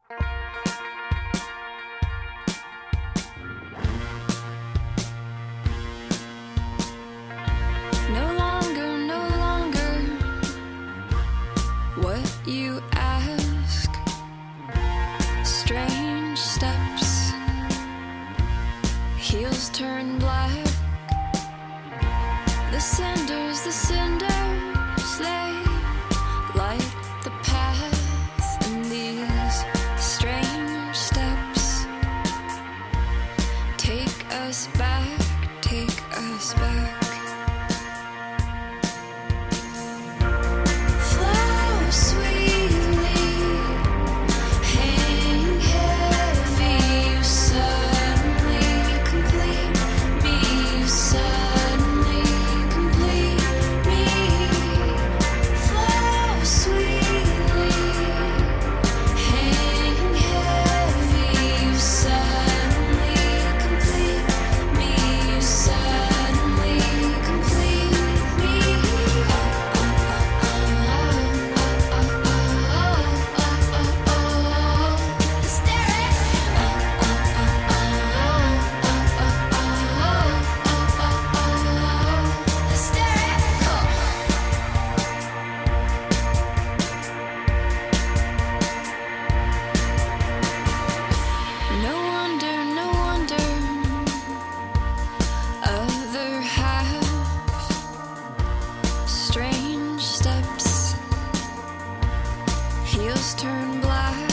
No longer, no longer what you ask. Strange steps, heels turn black. The cinders, they light the path. And these strange steps take us back, take us back. Flow sweetly, hang heavy, you suddenly complete me, you suddenly complete me. Flow sweetly, hang heavy, you suddenly complete me, you suddenly complete me. No wonder, other half, strange steps, heels turn black.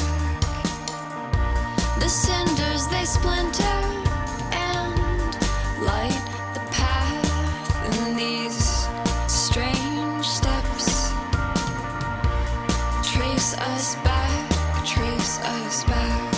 The cinders, they splinter and light the path. And these strange steps trace us back, trace us back.